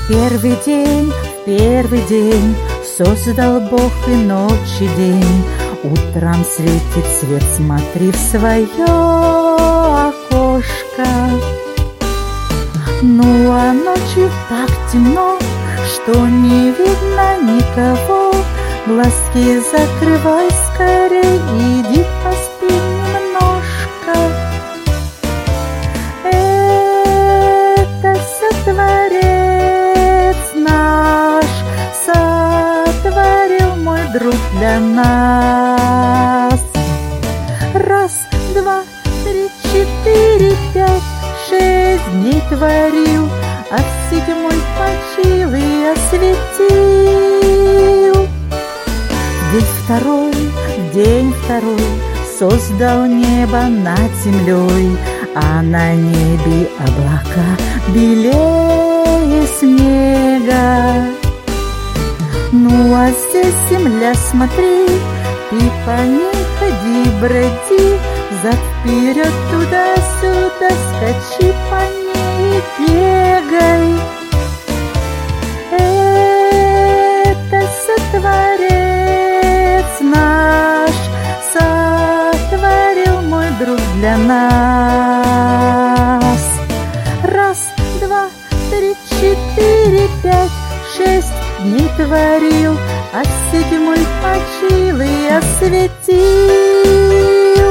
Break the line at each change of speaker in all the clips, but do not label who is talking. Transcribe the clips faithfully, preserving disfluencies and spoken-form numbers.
Первый день, первый день создал Бог и ночь, и день. Утром светит свет, смотри в свое окошко. Ну а ночью так темно, что не видно никого. Глазки закрывай скорей, иди поспи немножко. Это все Творец наш сотворил, мой друг, для нас. Раз, два, три, четыре, пять, шесть дней творил, а в седьмой почил и осветил. День второй, день второй создал небо над землей, а на небе облака белее снега. Ну а здесь земля, смотри, ты по ней ходи, броди, взад-вперед, туда-сюда, скачи по ней, бегай. Это все Творец наш сотворил, мой друг, для нас. Раз, два, три, четыре, пять, шесть дней творил, а седьмой почил и осветил.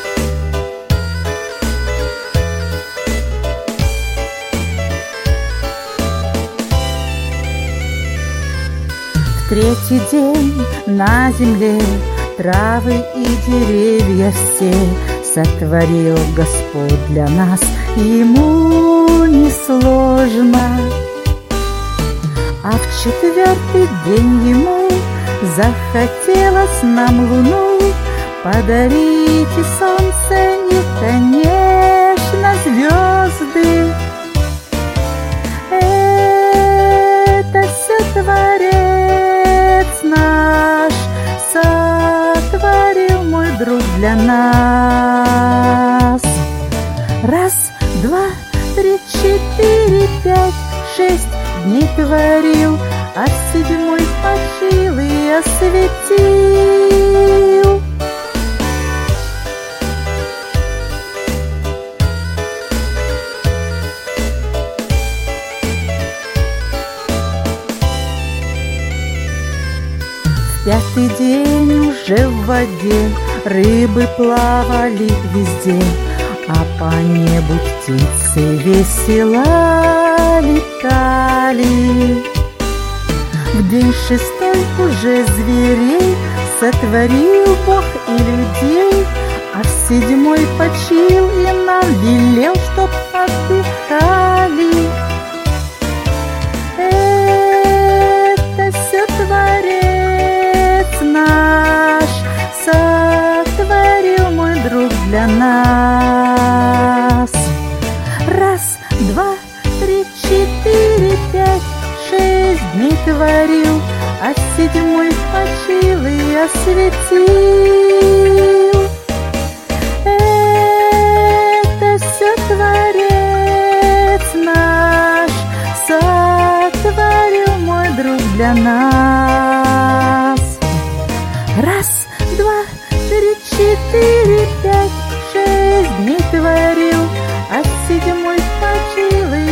В третий день на земле травы и деревья все сотворил Господь для нас, ему несложно. А в четвертый день ему захотелось нам луну подарить, и солнце, и, конечно, звезды. Это все Творец наш сотворил, мой друг, для нас. Раз, два, три, четыре, пять, шесть дней творил, а седьмой почил и осветил. В пятый день уже в воде рыбы плавали везде, а по небу птицы весело летали. В день шестой уже зверей сотворил Бог и людей, а в седьмой почил и нам велел, чтоб отдыхали. Это все Творец наш сотворил, мой друг, для нас. Раз, два, три, четыре, пять, шесть дней творил, а седьмой почил и осветил. Это все Творец наш сотворил, мой друг, для нас. Раз, два, три, четыре, пять, шесть дней творил, а седьмой почил и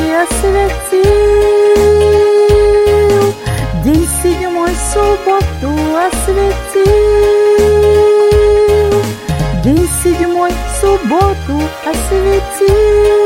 осветил. День седьмой субботу осветил. День седьмой субботу осветил.